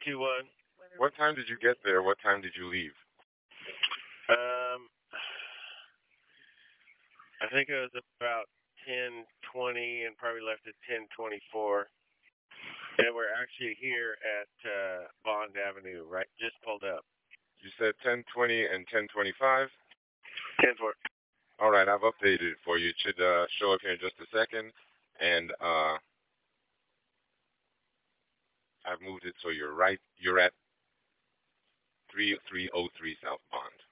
2-1. What time did you get there? What time did you leave? Um, I think it was about 10:20 and probably left at 10:24. And we're actually here at Bond Avenue, right? Just pulled up. You said 10:20 and 10:25? 10:4. All right, I've updated it for you. It should show up here in just a second. And I've moved it so you're right. You're at 3303 South Bond.